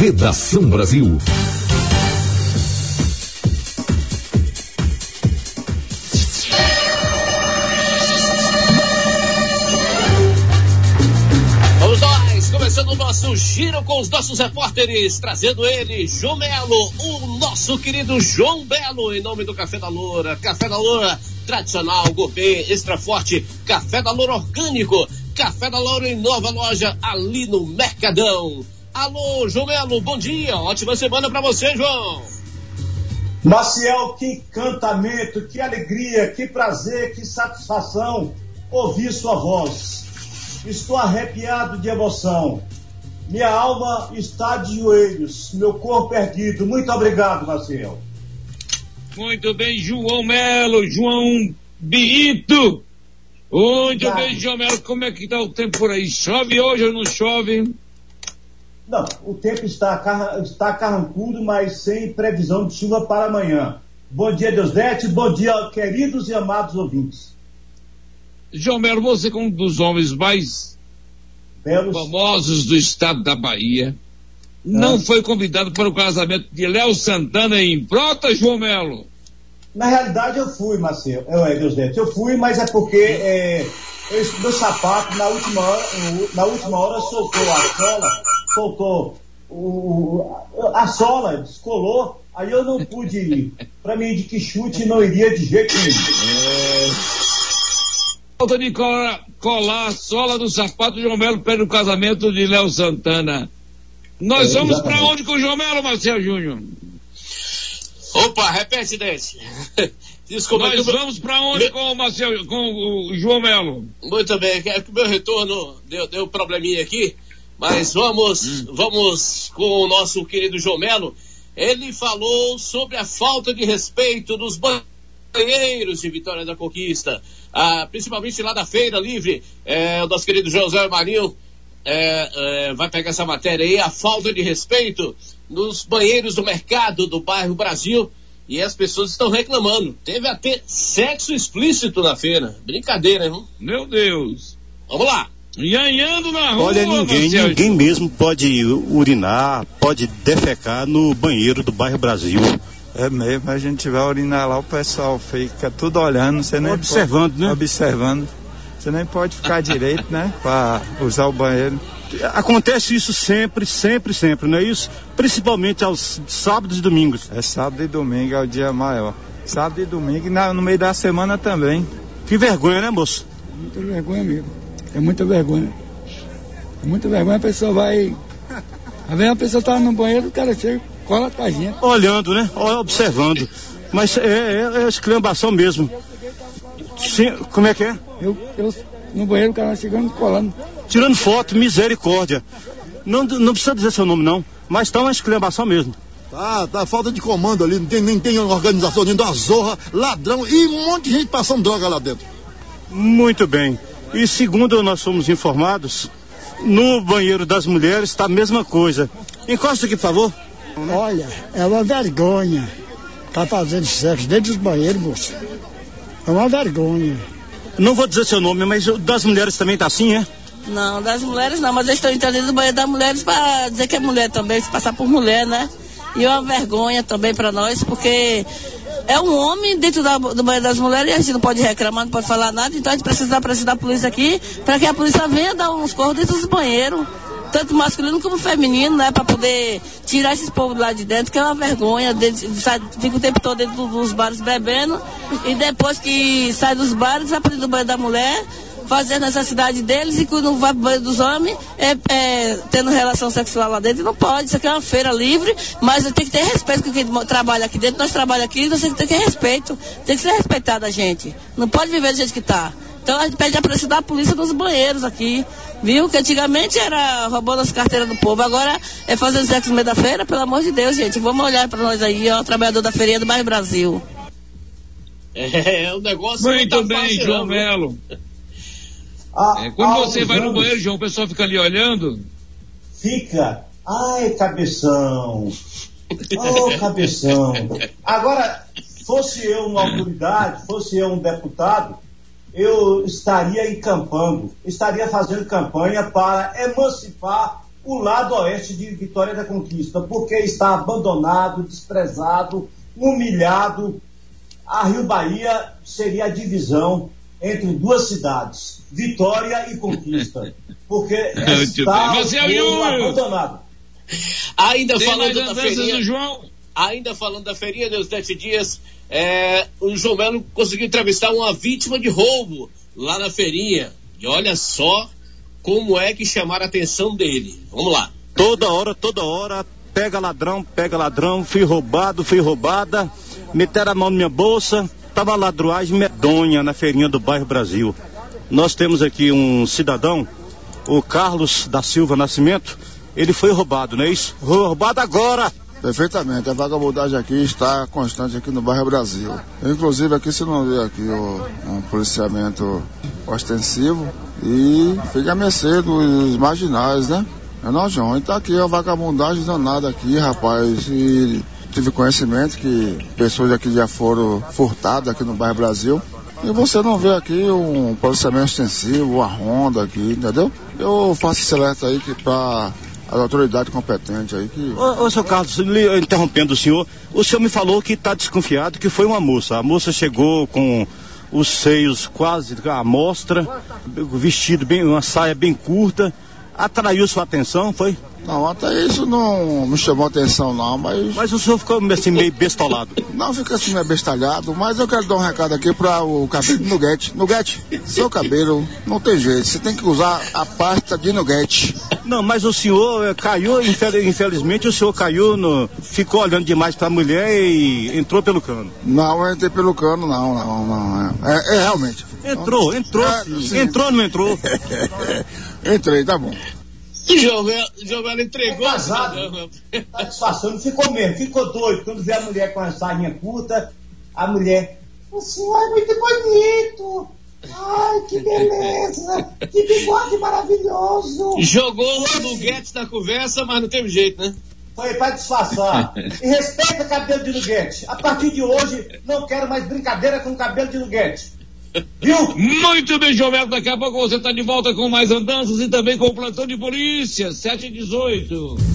Redação Brasil. Vamos nós, começando o nosso giro com os nossos repórteres, trazendo ele, João Melo, o nosso querido João Belo, em nome do Café da Loura. Café da Loura, tradicional, gourmet, extra forte, Café da Loura orgânico, Café da Loura em nova loja, ali no Mercadão. Alô, João Melo, bom dia, ótima semana pra você, João. Maciel, que encantamento, que alegria, que prazer, que satisfação ouvir sua voz. Estou arrepiado de emoção. Minha alma está de joelhos, meu corpo erguido. Muito obrigado, Maciel. Muito bem, João Melo, João Bito. Muito bem, João Melo, como é que está o tempo por aí? Chove hoje ou não chove? Não, o tempo está carrancudo, mas sem previsão de chuva para amanhã. Bom dia, Deusdete, bom dia, queridos e amados ouvintes. João Melo, você como um dos homens mais famosos do estado da Bahia, não foi convidado para o casamento de Léo Santana em Prota, João Melo? Na realidade eu fui, Marcelo, Deusdete, eu fui, mas é porque meu sapato na última hora soltou a sola, descolou, aí eu não pude ir. Para mim de que chute não iria de jeito nenhum. Falta de colar a sola do sapato de João Melo para o casamento de Léo Santana. Nós vamos para onde com o João Melo, Marcelo Júnior? Opa, repete, Dente. Desculpa. Nós vamos para onde com o João Melo? Muito bem, é que o meu retorno deu probleminha aqui, mas vamos com o nosso querido João Melo. Ele falou sobre a falta de respeito dos banheiros de Vitória da Conquista, principalmente lá da Feira Livre. O nosso querido José Marinho vai pegar essa matéria aí, a falta de respeito nos banheiros do mercado do bairro Brasil, e as pessoas estão reclamando. Teve até sexo explícito na feira. Brincadeira, hein? Meu Deus. Vamos lá. Ianhando na rua. Olha, ninguém mesmo pode urinar, pode defecar no banheiro do bairro Brasil. É mesmo, a gente vai urinar lá, o pessoal fica tudo olhando, você nem observando, pode, né? Observando. Você nem pode ficar direito, né? Para usar o banheiro. Acontece isso sempre, não é isso? Principalmente aos sábados e domingos. É sábado e domingo, é o dia maior. Sábado e domingo e no meio da semana também. Que vergonha, né, moço? Muita vergonha mesmo. É muita vergonha. É muita vergonha, a pessoa vai... Às vezes a pessoa tá no banheiro, o cara chega, cola com a gente. Olhando, né? Observando. Mas é esclambação mesmo. Sim, como é que é? Eu no banheiro, o cara chegando, colando. Tirando foto, misericórdia. Não precisa dizer seu nome, não. Mas tá uma exclamação mesmo. Tá falta de comando ali, nem tem organização, nem uma zorra, ladrão e um monte de gente passando droga lá dentro. Muito bem. E segundo nós somos informados, no banheiro das mulheres está a mesma coisa. Encosta aqui, por favor. Olha, é uma vergonha. Tá fazendo sexo dentro dos banheiros, moço. É uma vergonha. Não vou dizer seu nome, mas das mulheres também tá assim, é? Não, das mulheres não, mas eles estão entrando no banheiro das mulheres para dizer que é mulher também, se passar por mulher, né? E é uma vergonha também para nós, porque é um homem dentro do banheiro das mulheres e a gente não pode reclamar, não pode falar nada, então a gente precisa da polícia aqui, para que a polícia venha dar uns corros dentro dos banheiros, tanto masculino como feminino, né? Para poder tirar esses povos lá de dentro, que é uma vergonha, fica o tempo todo dentro dos bares bebendo, e depois que sai dos bares, vai para dentro do banheiro da mulher, fazer a necessidade deles, e quando vai pro banheiro dos homens, tendo relação sexual lá dentro, não pode. Isso aqui é uma feira livre, mas tem que ter respeito com quem trabalha aqui dentro. Nós trabalhamos aqui, você tem que ter respeito, tem que ser respeitado a gente. Não pode viver do jeito que tá. Então a gente pede a preço da polícia nos banheiros aqui, viu? Que antigamente era roubando as carteiras do povo, agora é fazendo sexo no meio da feira, pelo amor de Deus, gente. Vamos olhar para nós aí, ó, trabalhador da feirinha do bairro Brasil. O negócio muito não tá bem, fácil, João Melo. Quando você vai no banheiro, João, o pessoal fica ali olhando? Fica. Ai, cabeção. Oh, cabeção. Agora, fosse eu uma autoridade, fosse eu um deputado, eu estaria encampando, estaria fazendo campanha para emancipar o lado oeste de Vitória da Conquista, porque está abandonado, desprezado, humilhado. A Rio Bahia seria a divisão entre duas cidades, Vitória e Conquista, porque está abandonado. Ainda falando da feirinha, ainda falando da feirinha dos 7 dias, o João Melo conseguiu entrevistar uma vítima de roubo lá na feirinha. E olha só como é que chamaram a atenção dele. Vamos lá. Toda hora, pega ladrão, fui roubada, meteram a mão na minha bolsa, tava ladruagem medonha na feirinha do bairro Brasil. Nós temos aqui um cidadão, o Carlos da Silva Nascimento, ele foi roubado, não é isso? Roubado agora! Perfeitamente, a vagabundagem aqui está constante aqui no bairro Brasil. Inclusive aqui você não vê aqui um policiamento ostensivo e fica a mercê dos marginais, né? Não, João, então aqui a vagabundagem danada aqui, rapaz, e tive conhecimento que pessoas aqui já foram furtadas aqui no bairro Brasil. E você não vê aqui um policiamento extensivo, uma ronda aqui, entendeu? Eu faço esse alerta aí que para as autoridades competentes aí que... Ô, seu Carlos, interrompendo o senhor me falou que está desconfiado que foi uma moça. A moça chegou com os seios quase à mostra, vestido bem, uma saia bem curta, atraiu sua atenção, foi? Não, até isso não me chamou atenção não, mas... Mas o senhor ficou assim meio bestolado. Não, fica assim meio bestalhado, mas eu quero dar um recado aqui para o cabelo de Nuguete. Nuguete, seu cabelo não tem jeito, você tem que usar a pasta de Nuguete. Não, mas o senhor caiu, infelizmente o senhor caiu, ficou olhando demais para a mulher e entrou pelo cano. Não, eu entrei pelo cano, não. É realmente. Entrou, sim. Entrou ou não entrou? Entrei, tá bom. O João Melo entregou. Casado, tá disfarçando, ficou doido. Quando vê a mulher com a sainha curta, a mulher, o senhor é muito bonito. Ai, que beleza, que bigode maravilhoso. Jogou o Nuguete na conversa, mas não teve jeito, né? Foi para disfarçar. E respeita o cabelo de Nuguete. A partir de hoje, não quero mais brincadeira com o cabelo de Nuguete. Viu? Muito bem, João Melo, daqui a pouco você está de volta com mais andanças e também com o plantão de polícia, 7h18.